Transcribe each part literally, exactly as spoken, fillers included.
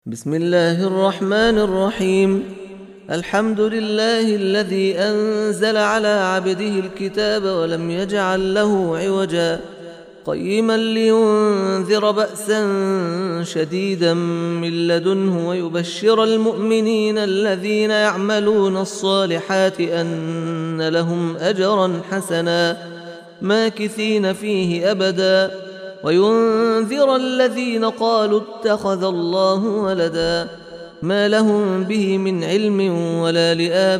بسم الله الرحمن الرحيم. الحمد لله الذي أنزل على عبده الكتاب ولم يجعل له عوجا قيما لينذر بأسا شديدا من لدنه ويبشر المؤمنين الذين يعملون الصالحات أن لهم أجرا حسنا ماكثين فيه أبدا وينذر الذين قالوا اتخذ الله ولدا ما لهم به من علم ولا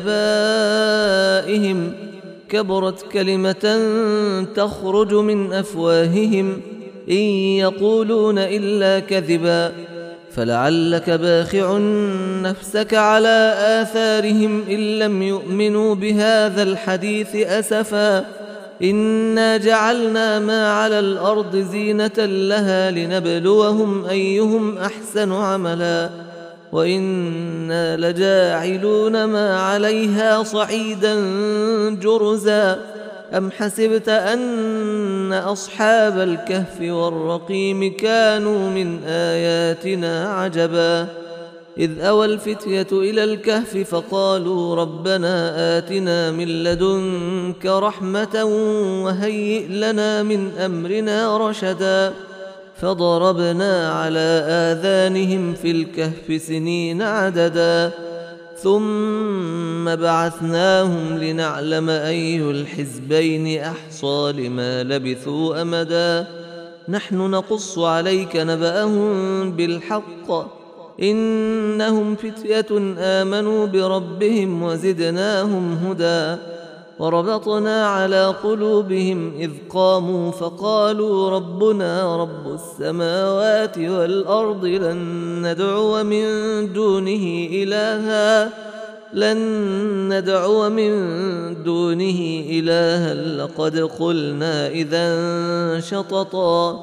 لآبائهم كبرت كلمة تخرج من أفواههم إن يقولون إلا كذبا فلعلك باخع نفسك على آثارهم إن لم يؤمنوا بهذا الحديث أسفا إنا جعلنا ما على الأرض زينة لها لنبلوهم أيهم أحسن عملا وإنا لجاعلون ما عليها صعيدا جرزا أم حسبت أن أصحاب الكهف والرقيم كانوا من آياتنا عجبا إذ أوى الفتية إلى الكهف فقالوا ربنا آتنا من لدنك رحمة وهيئ لنا من أمرنا رشدا فضربنا على آذانهم في الكهف سنين عددا ثم بعثناهم لنعلم أي الحزبين أحصى لما لبثوا أمدا نحن نقص عليك نبأهم بالحق إنهم فتية آمنوا بربهم وزدناهم هدى وربطنا على قلوبهم إذ قاموا فقالوا ربنا رب السماوات والأرض لن ندعو من دونه إلها لن ندعو من دونه إلها لقد قلنا إذا شططا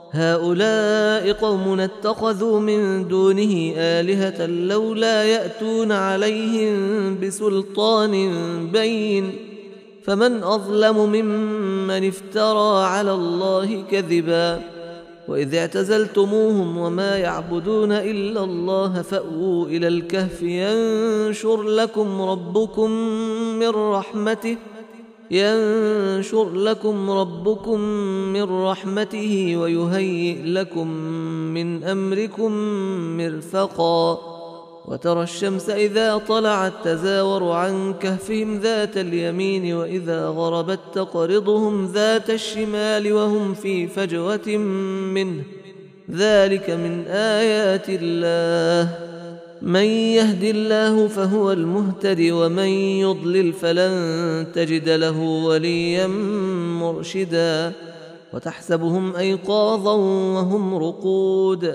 هؤلاء قومنا اتخذوا من دونه آلهة لولا يأتون عليهم بسلطان بين فمن أظلم ممن افترى على الله كذبا وإذ اعتزلتموهم وما يعبدون إلا الله فأووا إلى الكهف ينشر لكم ربكم من رحمته ينشر لكم ربكم من رحمته ويهيئ لكم من أمركم مرفقا وترى الشمس إذا طلعت تزاور عن كهفهم ذات اليمين وإذا غربت تقرضهم ذات الشمال وهم في فجوة منه ذلك من آيات الله من يهد الله فهو المهتد ومن يضلل فلن تجد له وليا مرشدا وتحسبهم أيقاظا وهم رقود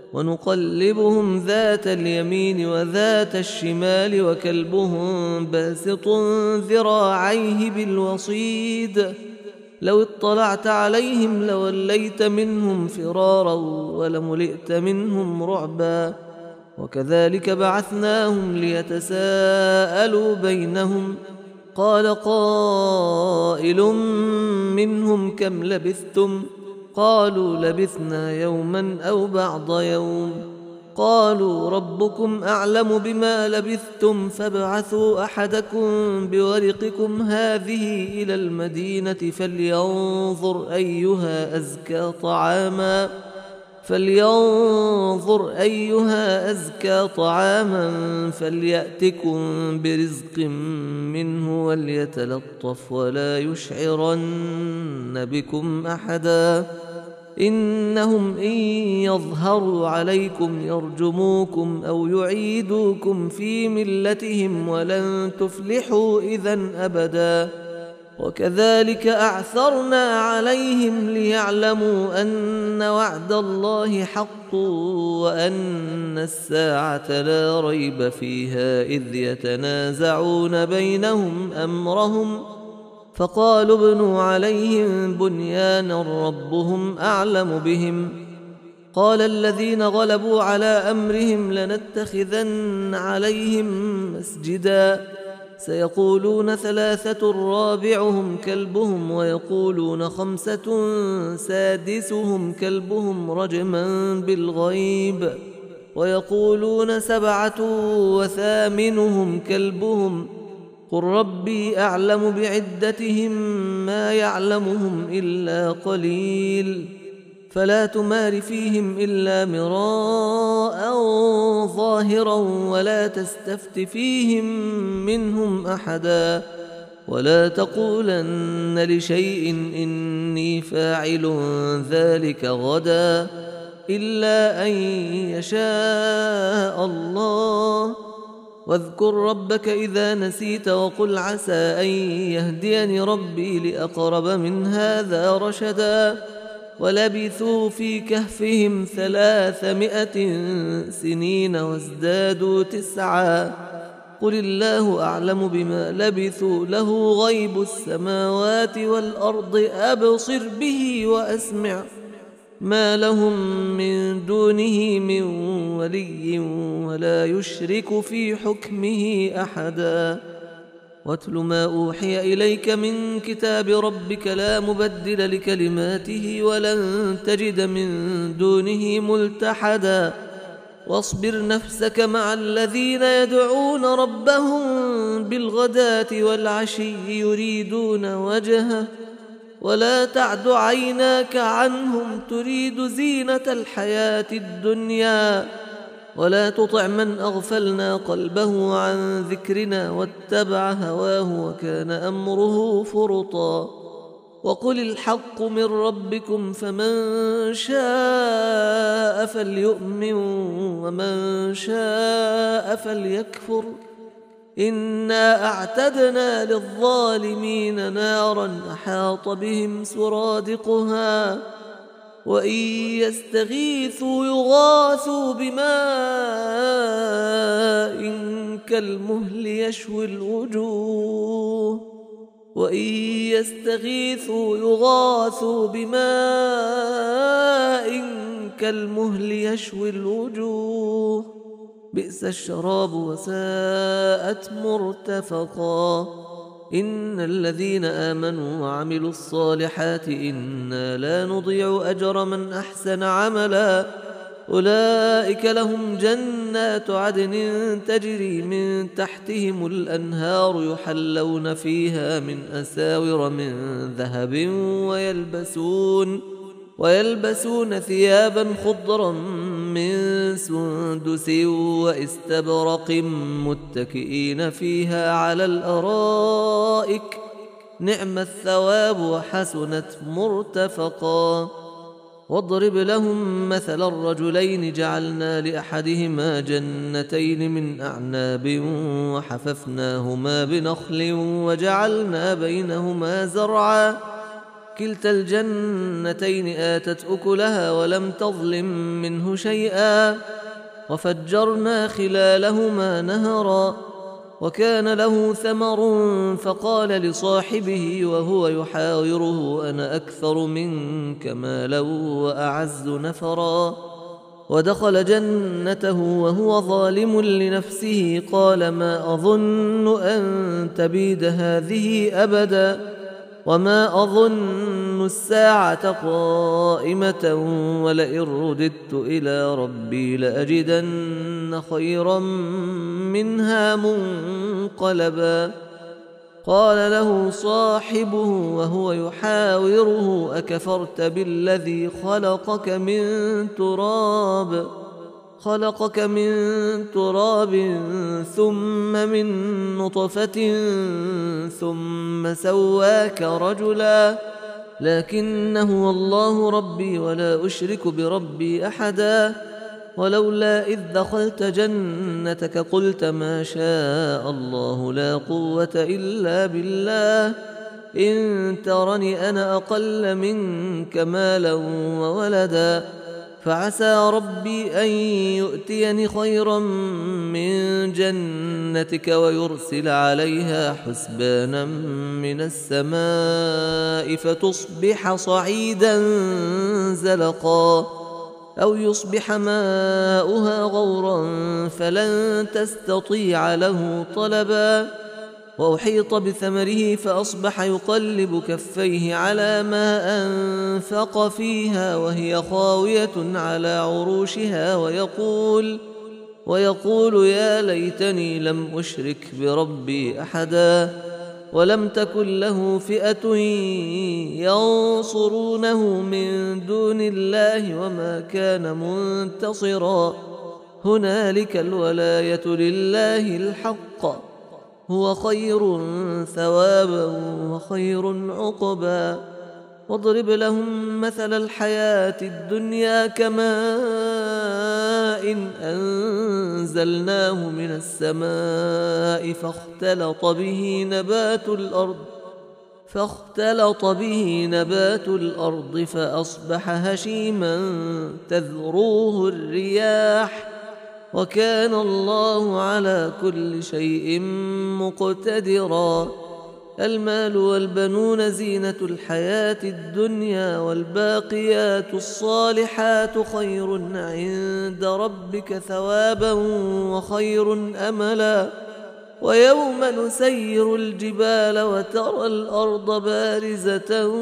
ونقلبهم ذات اليمين وذات الشمال وكلبهم باسط ذراعيه بالوصيد لو اطلعت عليهم لوليت منهم فرارا ولملئت منهم رعبا وكذلك بعثناهم ليتساءلوا بينهم قال قائل منهم كم لبثتم قالوا لبثنا يوما أو بعض يوم قالوا ربكم أعلم بما لبثتم فابعثوا أحدكم بورقكم هذه إلى المدينة فلينظر أيها أزكى طعاما فلينظر أيها أزكى طعاما فليأتكم برزق منه وليتلطف ولا يشعرن بكم أحدا إنهم إن يظهروا عليكم يرجموكم أو يعيدوكم في ملتهم ولن تفلحوا إذن أبدا وكذلك أعثرنا عليهم ليعلموا أن وعد الله حق وأن الساعة لا ريب فيها إذ يتنازعون بينهم أمرهم فقالوا ابنوا عليهم بنيانا ربهم أعلم بهم قال الذين غلبوا على أمرهم لنتخذن عليهم مسجدا سيقولون ثلاثة رابعهم كلبهم ويقولون خمسة سادسهم كلبهم رجما بالغيب ويقولون سبعة وثامنهم كلبهم قل ربي أعلم بعدتهم ما يعلمهم إلا قليل فلا تمار فيهم إلا مراء ظاهرا ولا تستفت فيهم منهم أحدا ولا تقولن لشيء إني فاعل ذلك غدا إلا أن يشاء الله واذكر ربك إذا نسيت وقل عسى أن يهديني ربي لأقرب من هذا رشدا ولبثوا في كهفهم ثلاثمائة سنين وازدادوا تسعا قل الله أعلم بما لبثوا له غيب السماوات والأرض أبصر به وأسمع ما لهم من دونه من ولي ولا يشرك في حكمه أحدا واتل ما أوحي إليك من كتاب ربك لا مبدل لكلماته ولن تجد من دونه ملتحدا واصبر نفسك مع الذين يدعون ربهم بالغداة والعشي يريدون وجهه ولا تعد عيناك عنهم تريد زينة الحياة الدنيا ولا تطع من أغفلنا قلبه عن ذكرنا واتبع هواه وكان أمره فرطا وقل الحق من ربكم فمن شاء فليؤمن ومن شاء فليكفر إنا أعتدنا للظالمين نارا أحاط بهم سرادقها وإن يستغيثوا يغاثوا بماء كالمهل يشوي الوجوه وإن يستغيثوا يغاثوا بماء كالمهل يشوي الوجوه بئس الشراب وساءت مرتفقا إن الذين آمنوا وعملوا الصالحات إنا لا نضيع أجر من أحسن عملا أولئك لهم جنات عدن تجري من تحتهم الأنهار يحلون فيها من أساور من ذهب ويلبسون ويلبسون ثيابا خضرا من سندس واستبرق متكئين فيها على الأرائك نعم الثواب وحسنت مرتفقا واضرب لهم مثل الرجلين جعلنا لأحدهما جنتين من أعناب وحففناهما بنخل وجعلنا بينهما زرعا كلتا الجنتين آتت أكلها ولم تظلم منه شيئا وفجرنا خلالهما نهرا وكان له ثمر فقال لصاحبه وهو يحاوره أنا أكثر منك مالا وأعز نفرا ودخل جنته وهو ظالم لنفسه قال ما أظن أن تبيد هذه أبدا وما أظن الساعة قائمة ولئن رددت إلى ربي لأجدن خيرا منها منقلبا قال له صاحبه وهو يحاوره أكفرت بالذي خلقك من تراب خلقك من تراب ثم من نطفة ثم سواك رجلا لكنه الله ربي ولا أشرك بربي أحدا ولولا إذ دخلت جنتك قلت ما شاء الله لا قوة إلا بالله إن ترني أنا أقل منك مالا وولدا فعسى ربي أن يؤتيني خيرا من جنتك ويرسل عليها حسبانا من السماء فتصبح صعيدا زلقا أو يصبح ماؤها غورا فلن تستطيع له طلبا وأحيط بثمره فأصبح يقلب كفيه على ما أنفق فيها وهي خاوية على عروشها ويقول ويقول يا ليتني لم أشرك بربي أحدا ولم تكن له فئة ينصرونه من دون الله وما كان منتصرا هنالك الولاية لله الحق هو خير ثوابا وخير عقبا واضرب لهم مثل الحياة الدنيا كماء أنزلناه من السماء فاختلط به نبات الأرض فاختلط به نبات الأرض فأصبح هشيما تذروه الرياح وكان الله على كل شيء مقتدرا المال والبنون زينة الحياة الدنيا والباقيات الصالحات خير عند ربك ثوابا وخير أملا ويوم نسير الجبال وترى الأرض بارزة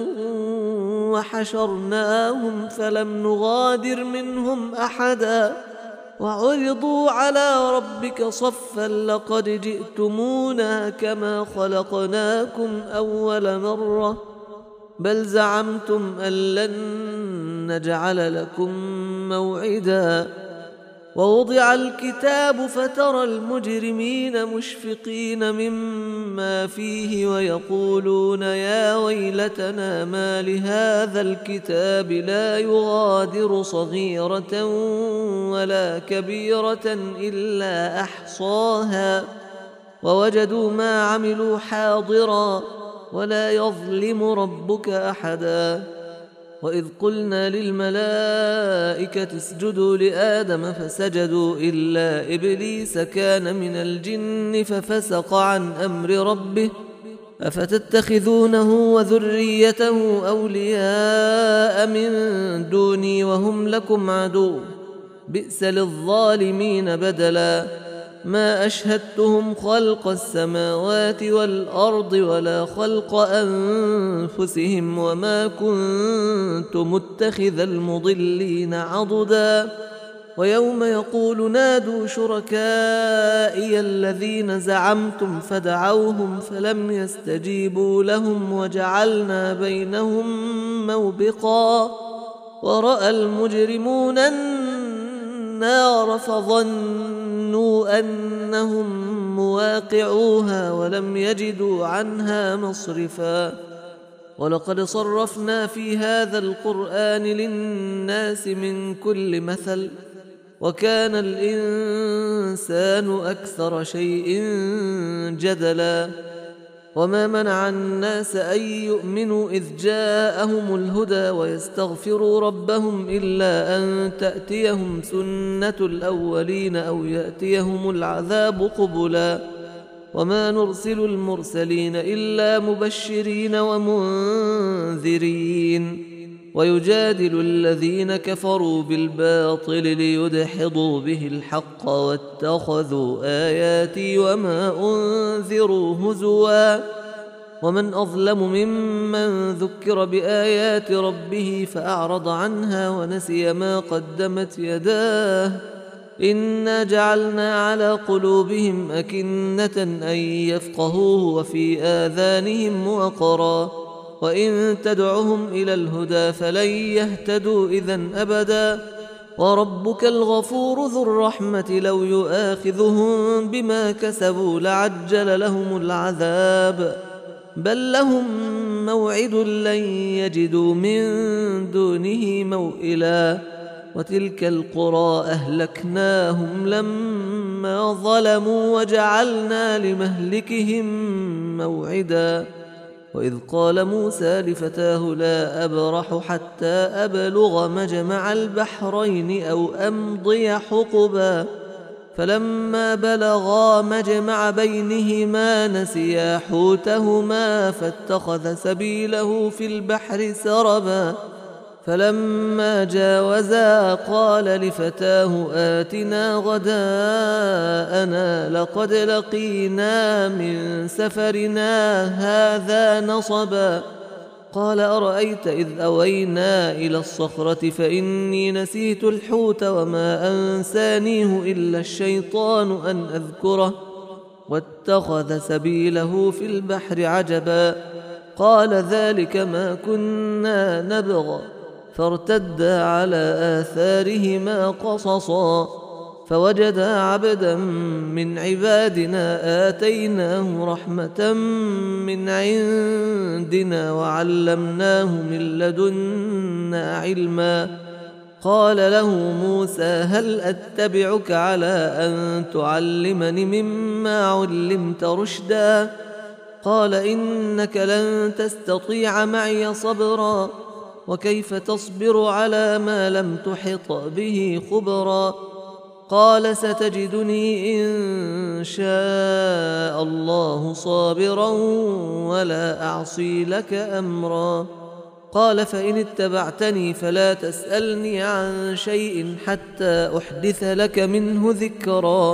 وحشرناهم فلم نغادر منهم أحدا وعرضوا على ربك صفا لقد جئتمونا كما خلقناكم أول مرة بل زعمتم أن لن نجعل لكم موعدا ووضع الكتاب فترى المجرمين مشفقين مما فيه ويقولون يا ويلتنا ما لهذا الكتاب لا يغادر صغيرة ولا كبيرة إلا أحصاها ووجدوا ما عملوا حاضرا ولا يظلم ربك أحدا وإذ قلنا للملائكة اسجدوا لآدم فسجدوا إلا إبليس كان من الجن ففسق عن أمر ربه أفتتخذونه وذريته أولياء من دوني وهم لكم عدو بئس للظالمين بدلا ما أشهدتهم خلق السماوات والأرض ولا خلق أنفسهم وما كنت متخذ المضلين عضدا ويوم يقول نادوا شركائي الذين زعمتم فدعوهم فلم يستجيبوا لهم وجعلنا بينهم موبقا ورأى المجرمون النار فظنوا أنهم مواقعوها ولم يجدوا عنها مصرفا ولقد صرفنا في هذا القرآن للناس من كل مثل وكان الإنسان أكثر شيء جدلا وما منع الناس أن يؤمنوا إذ جاءهم الهدى ويستغفروا ربهم إلا أن تأتيهم سنة الأولين أو يأتيهم العذاب قبلا وما نرسل المرسلين إلا مبشرين ومنذرين ويجادل الذين كفروا بالباطل ليدحضوا به الحق واتخذوا آياتي وما أنذروا هزوا ومن أظلم ممن ذكر بآيات ربه فأعرض عنها ونسي ما قدمت يداه إنا جعلنا على قلوبهم أكنة أن يفقهوه وفي آذانهم وقرا وإن تدعهم إلى الهدى فلن يهتدوا إذن أبدا وربك الغفور ذو الرحمة لو يؤاخذهم بما كسبوا لعجل لهم العذاب بل لهم موعد لن يجدوا من دونه موئلا وتلك القرى أهلكناهم لما ظلموا وجعلنا لمهلكهم موعدا وإذ قال موسى لفتاه لا أبرح حتى أبلغ مجمع البحرين أو أمضي حقبا فلما بلغا مجمع بينهما نسيا حوتهما فاتخذ سبيله في البحر سربا فلما جاوزا قال لفتاه آتنا غداءنا لقد لقينا من سفرنا هذا نصبا. قال أرأيت إذ أوينا إلى الصخرة فإني نسيت الحوت وما أنسانيه إلا الشيطان أن أذكره واتخذ سبيله في البحر عجبا. قال ذلك ما كنا نبغ فارتدا على آثارهما قصصا فوجدا عبدا من عبادنا آتيناه رحمة من عندنا وعلمناه من لدنا علما. قال له موسى هل أتبعك على أن تعلمني مما علمت رشدا؟ قال إنك لن تستطيع معي صبرا وكيف تصبر على ما لم تحط به خبرا. قال ستجدني إن شاء الله صابرا ولا أعصي لك أمرا. قال فإن اتبعتني فلا تسألني عن شيء حتى أحدث لك منه ذكرا.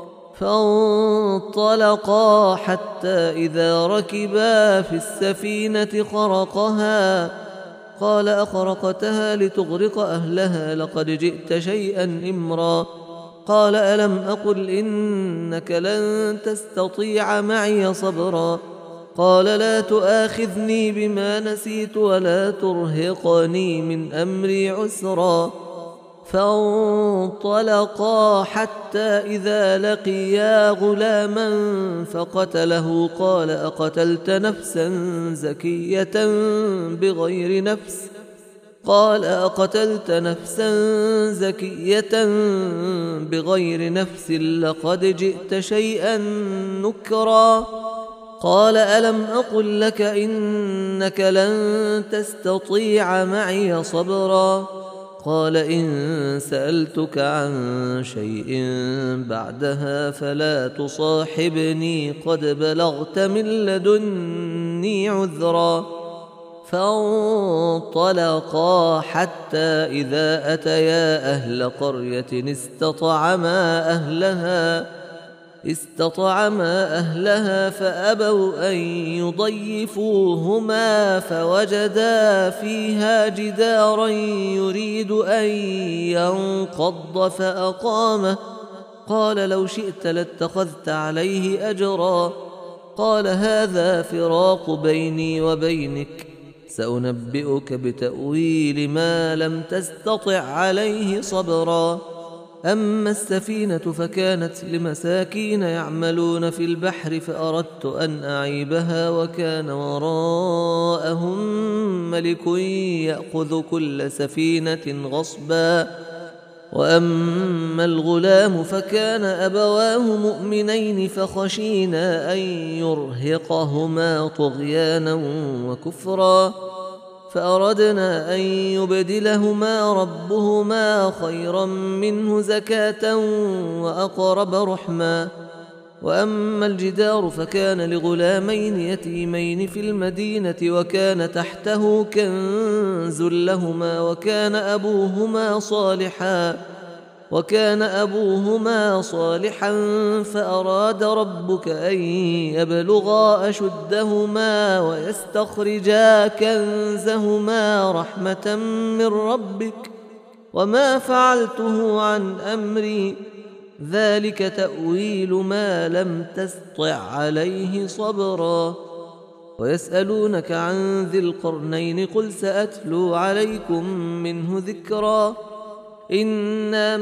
فانطلقا حتى إذا ركبا في السفينة خرقها. قال أخرقتها لتغرق أهلها لقد جئت شيئا إمرا. قال ألم أقل إنك لن تستطيع معي صبرا. قال لا تؤاخذني بما نسيت ولا ترهقني من أمري عسرا. فانطلقا حتى إذا لقيا غلاما فقتله. قال أقتلت نفسا زكية بغير نفس قال أقتلت نفسا زكية بغير نفس لقد جئت شيئا نكرا. قال ألم أقل لك إنك لن تستطيع معي صبرا. قال إن سألتك عن شيء بعدها فلا تصاحبني قد بلغت من لدني عذرا. فانطلقا حتى إذا أتيا أهل قرية استطعما أهلها استطعما أهلها فأبوا أن يضيفوهما فوجدا فيها جدارا يريد أن ينقض فأقامه. قال لو شئت لاتخذت عليه أجرا. قال هذا فراق بيني وبينك سأنبئك بتأويل ما لم تستطع عليه صبرا. أما السفينة فكانت لمساكين يعملون في البحر فأردت أن أعيبها وكان وراءهم ملك يأخذ كل سفينة غصبا. وأما الغلام فكان أبواه مؤمنين فخشينا أن يرهقهما طغيانا وكفرا. فأردنا أن يبدلهما ربهما خيرا منه زكاة وأقرب رحما. وأما الجدار فكان لغلامين يتيمين في المدينة وكان تحته كنز لهما وكان أبوهما صالحا وكان أبوهما صالحا فأراد ربك أن يبلغا أشدهما ويستخرجا كنزهما رحمة من ربك وما فعلته عن أمري ذلك تأويل ما لم تسطع عليه صبرا. ويسألونك عن ذي القرنين قل سأتلو عليكم منه ذكرا. إنا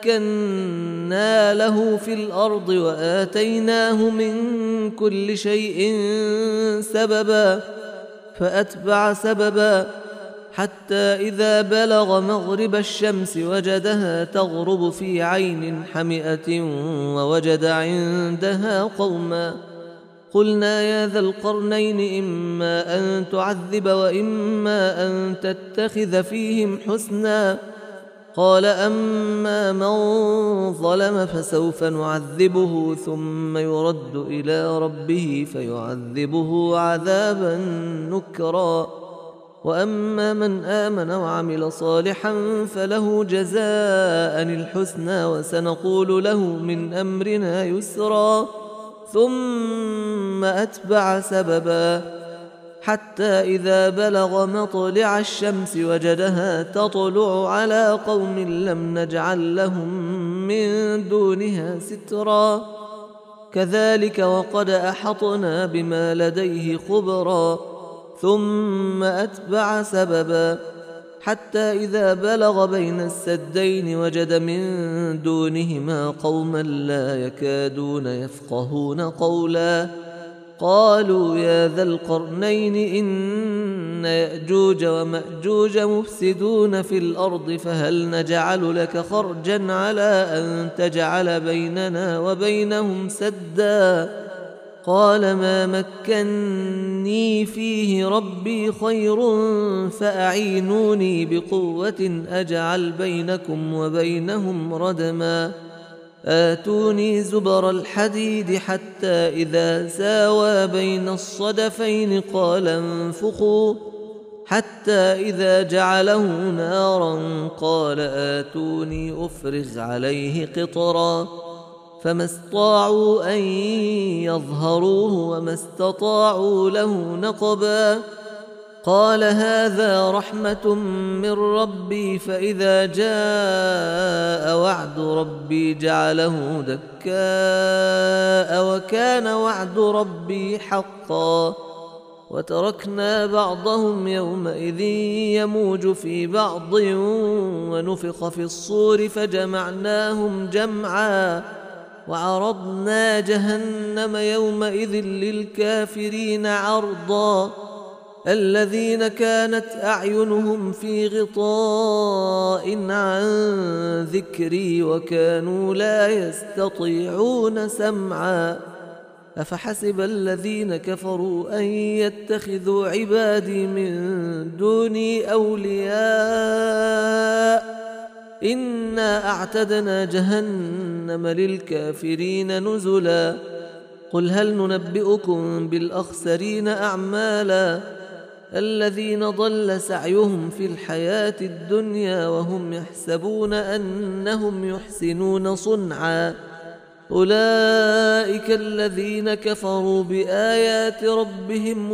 مكنا له في الأرض وآتيناه من كل شيء سببا فأتبع سببا حتى إذا بلغ مغرب الشمس وجدها تغرب في عين حمئة ووجد عندها قوما. قلنا يا ذا القرنين إما أن تعذب وإما أن تتخذ فيهم حسنا. قال أما من ظلم فسوف نعذبه ثم يرد إلى ربه فيعذبه عذابا نكرا. وأما من آمن وعمل صالحا فله جزاء الحسنى وسنقول له من أمرنا يسرا ثم أتبع سببا حتى إذا بلغ مطلع الشمس وجدها تطلع على قوم لم نجعل لهم من دونها سترا كذلك وقد أحطنا بما لديه خبرا ثم أتبع سببا حتى إذا بلغ بين السدين وجد من دونهما قوما لا يكادون يفقهون قولا قالوا يا ذا القرنين إن يأجوج ومأجوج مفسدون في الأرض فهل نجعل لك خرجا على أن تجعل بيننا وبينهم سدا قال ما مكني فيه ربي خير فأعينوني بقوة أجعل بينكم وبينهم ردما آتوني زبر الحديد حتى إذا ساوى بين الصدفين قال انفخوا حتى إذا جعله نارا قال آتوني أفرغ عليه قطرا فما استطاعوا أن يظهروه وما استطاعوا له نقبا قال هذا رحمة من ربي فإذا جاء وعد ربي جعله دكاء وكان وعد ربي حقا وتركنا بعضهم يومئذ يموج في بعض ونفخ في الصور فجمعناهم جمعا وعرضنا جهنم يومئذ للكافرين عرضا الذين كانت أعينهم في غطاء عن ذكري وكانوا لا يستطيعون سمعا أفحسب الذين كفروا أن يتخذوا عبادي من دوني أولياء إنا أعتدنا جهنم للكافرين نزلا قل هل ننبئكم بالأخسرين أعمالا الذين ضل سعيهم في الحياة الدنيا وهم يحسبون أنهم يحسنون صنعا أولئك الذين كفروا بآيات ربهم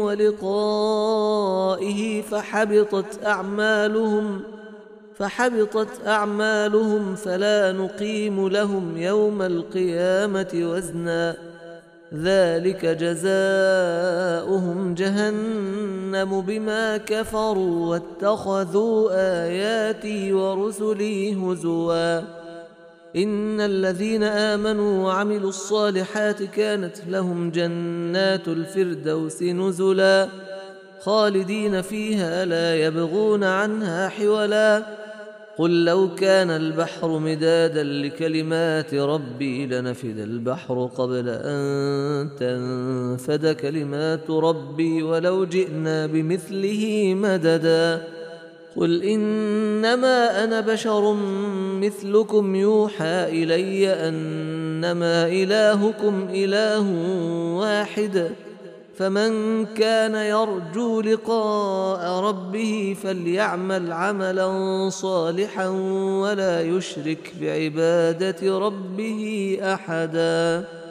ولقائه فحبطت أعمالهم فحبطت أعمالهم فلا نقيم لهم يوم القيامة وزنا ذلك جزاؤهم جهنم بما كفروا واتخذوا آياتي ورسلي هزوا إن الذين آمنوا وعملوا الصالحات كانت لهم جنات الفردوس نزلا خالدين فيها لا يبغون عنها حولا قل لو كان البحر مدادا لكلمات ربي لنفد البحر قبل أن تنفد كلمات ربي ولو جئنا بمثله مددا قل إنما أنا بشر مثلكم يوحى إلي أنما إلهكم إله واحد فمن كان يرجو لقاء ربه فليعمل عملا صالحا ولا يشرك بعبادة ربه أحدا.